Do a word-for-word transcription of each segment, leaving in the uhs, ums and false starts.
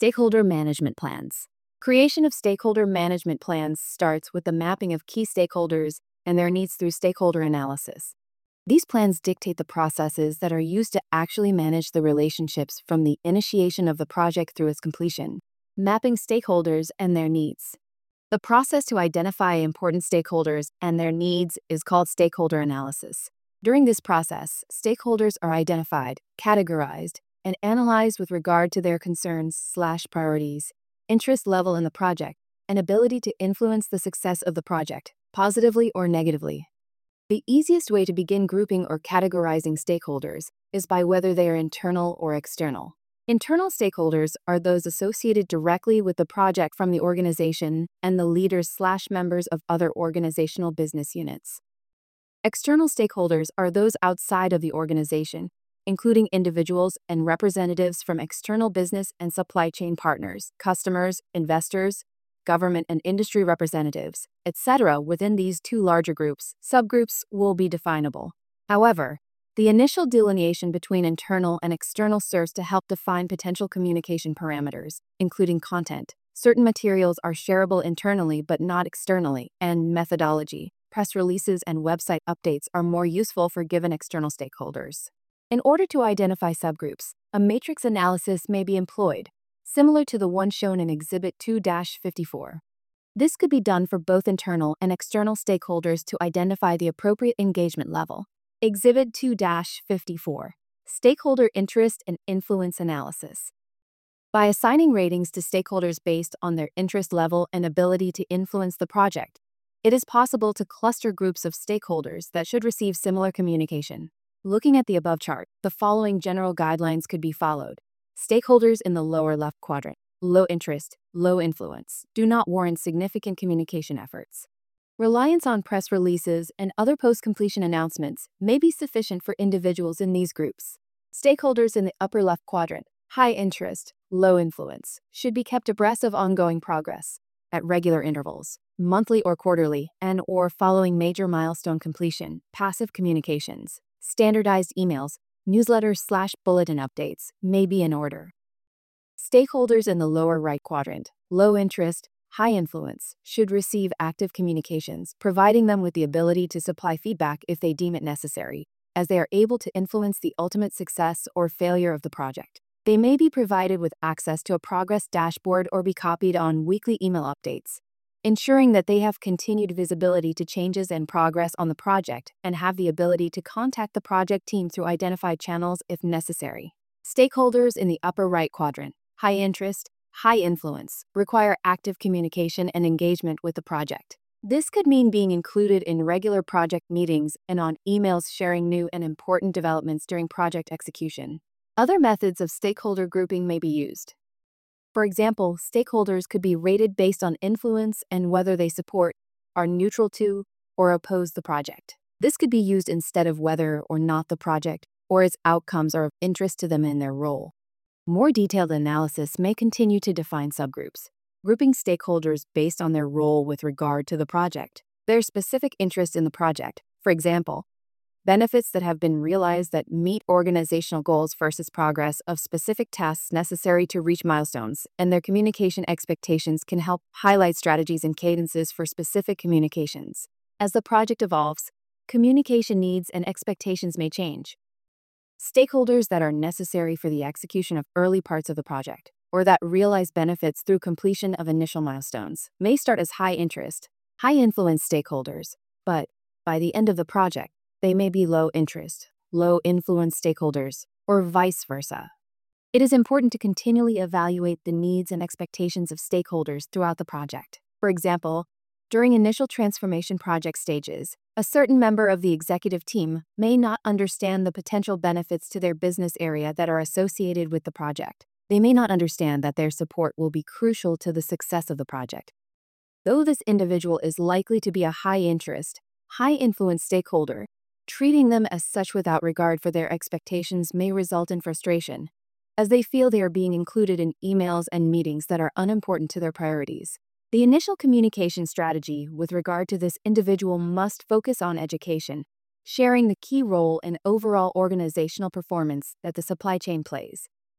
Stakeholder management plans. Creation of stakeholder management plans starts with the mapping of key stakeholders and their needs through stakeholder analysis. These plans dictate the processes that are used to actually manage the relationships from the initiation of the project through its completion, mapping stakeholders and their needs. The process to identify important stakeholders and their needs is called stakeholder analysis. During this process, stakeholders are identified, categorized, and analyzed with regard to their concerns slash priorities, interest level in the project, and ability to influence the success of the project, positively or negatively. The easiest way to begin grouping or categorizing stakeholders is by whether they are internal or external. Internal stakeholders are those associated directly with the project from the organization and the leaders slash members of other organizational business units. External stakeholders are those outside of the organization, including individuals and representatives from external business and supply chain partners, customers, investors, government and industry representatives, et cetera. Within these two larger groups, subgroups will be definable. However, the initial delineation between internal and external serves to help define potential communication parameters, including content. Certain materials are shareable internally but not externally, and methodology. Press releases and website updates are more useful for given external stakeholders. In order to identify subgroups, a matrix analysis may be employed, similar to the one shown in Exhibit two dash fifty-four. This could be done for both internal and external stakeholders to identify the appropriate engagement level. Exhibit two dash fifty-four. Stakeholder Interest and Influence Analysis. By assigning ratings to stakeholders based on their interest level and ability to influence the project, it is possible to cluster groups of stakeholders that should receive similar communication. Looking at the above chart, the following general guidelines could be followed. Stakeholders in the lower left quadrant, low interest, low influence, do not warrant significant communication efforts. Reliance on press releases and other post-completion announcements may be sufficient for individuals in these groups. Stakeholders in the upper left quadrant, high interest, low influence, should be kept abreast of ongoing progress at regular intervals, monthly or quarterly, and or following major milestone completion. Passive communications, standardized emails, newsletters slash bulletin updates may be in order. Stakeholders in the lower right quadrant, low interest, high influence, should receive active communications, providing them with the ability to supply feedback if they deem it necessary, as they are able to influence the ultimate success or failure of the project. They may be provided with access to a progress dashboard or be copied on weekly email updates, ensuring that they have continued visibility to changes and progress on the project and have the ability to contact the project team through identified channels if necessary. Stakeholders in the upper right quadrant, high interest, high influence, require active communication and engagement with the project. This could mean being included in regular project meetings and on emails sharing new and important developments during project execution. Other methods of stakeholder grouping may be used. For example, stakeholders could be rated based on influence and whether they support, are neutral to, or oppose the project. This could be used instead of whether or not the project or its outcomes are of interest to them in their role. More detailed analysis may continue to define subgroups, grouping stakeholders based on their role with regard to the project, their specific interest in the project. For example, benefits that have been realized that meet organizational goals versus progress of specific tasks necessary to reach milestones, and their communication expectations can help highlight strategies and cadences for specific communications. As the project evolves, communication needs and expectations may change. Stakeholders that are necessary for the execution of early parts of the project, or that realize benefits through completion of initial milestones, may start as high interest, high influence stakeholders, but by the end of the project, they may be low interest, low influence stakeholders, or vice versa. It is important to continually evaluate the needs and expectations of stakeholders throughout the project. For example, during initial transformation project stages, a certain member of the executive team may not understand the potential benefits to their business area that are associated with the project. They may not understand that their support will be crucial to the success of the project. Though this individual is likely to be a high-interest, high-influence stakeholder, treating them as such without regard for their expectations may result in frustration, as they feel they are being included in emails and meetings that are unimportant to their priorities. The initial communication strategy with regard to this individual must focus on education, sharing the key role in overall organizational performance that the supply chain plays.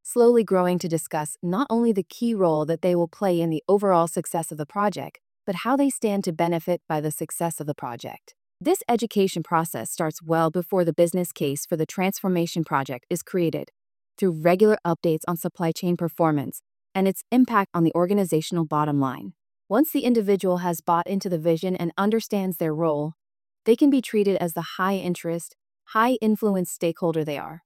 slowly growing to discuss not only the key role that they will play in the overall success of the project, but how they stand to benefit by the success of the project. This education process starts well before the business case for the transformation project is created, through regular updates on supply chain performance and its impact on the organizational bottom line. Once the individual has bought into the vision and understands their role, they can be treated as the high-interest, high-influence stakeholder they are.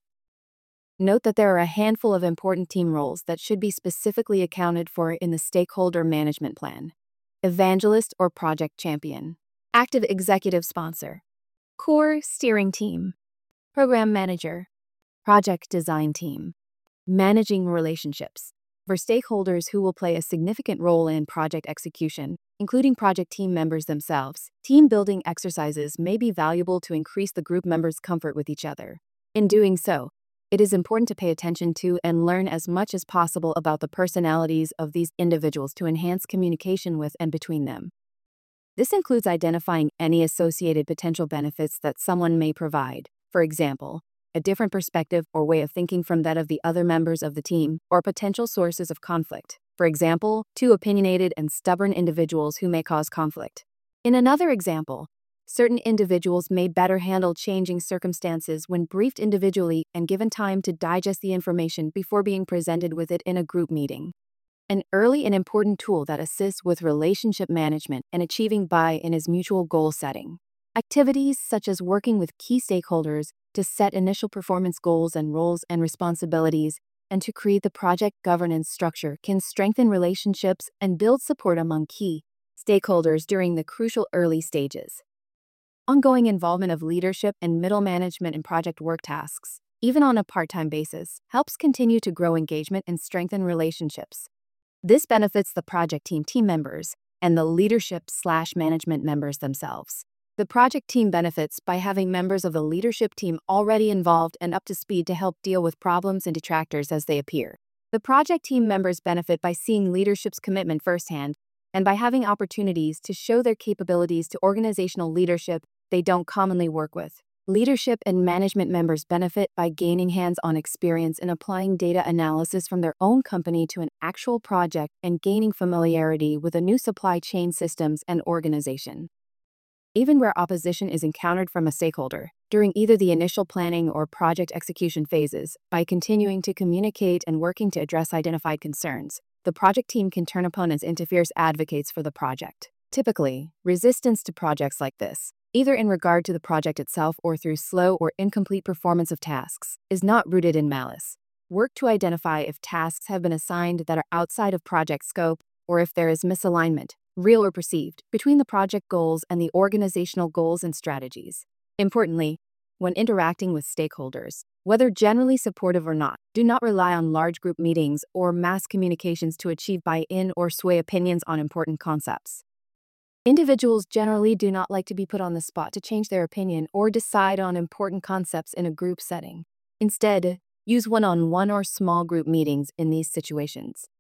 Note that there are a handful of important team roles that should be specifically accounted for in the stakeholder management plan. Evangelist or project champion, active executive sponsor, core steering team, program manager, project design team, managing relationships. For stakeholders who will play a significant role in project execution, including project team members themselves, team building exercises may be valuable to increase the group members' comfort with each other. In doing so, it is important to pay attention to and learn as much as possible about the personalities of these individuals to enhance communication with and between them. This includes identifying any associated potential benefits that someone may provide, for example, a different perspective or way of thinking from that of the other members of the team, or potential sources of conflict, for example, two opinionated and stubborn individuals who may cause conflict. In another example, certain individuals may better handle changing circumstances when briefed individually and given time to digest the information before being presented with it in a group meeting. An early and important tool that assists with relationship management and achieving buy-in is mutual goal setting. Activities such as working with key stakeholders to set initial performance goals and roles and responsibilities, and to create the project governance structure can strengthen relationships and build support among key stakeholders during the crucial early stages. Ongoing involvement of leadership and middle management in project work tasks, even on a part-time basis, helps continue to grow engagement and strengthen relationships. This benefits the project team team members and the leadership slash management members themselves. The project team benefits by having members of the leadership team already involved and up to speed to help deal with problems and detractors as they appear. The project team members benefit by seeing leadership's commitment firsthand and by having opportunities to show their capabilities to organizational leadership they don't commonly work with. Leadership and management members benefit by gaining hands-on experience in applying data analysis from their own company to an actual project and gaining familiarity with a new supply chain systems and organization. Even where opposition is encountered from a stakeholder, during either the initial planning or project execution phases, by continuing to communicate and working to address identified concerns, the project team can turn opponents into fierce advocates for the project. Typically, resistance to projects like this, either in regard to the project itself or through slow or incomplete performance of tasks, is not rooted in malice. Work to identify if tasks have been assigned that are outside of project scope, or if there is misalignment, real or perceived, between the project goals and the organizational goals and strategies. Importantly, when interacting with stakeholders, whether generally supportive or not, do not rely on large group meetings or mass communications to achieve buy-in or sway opinions on important concepts. Individuals generally do not like to be put on the spot to change their opinion or decide on important concepts in a group setting. Instead, use one-on-one or small group meetings in these situations.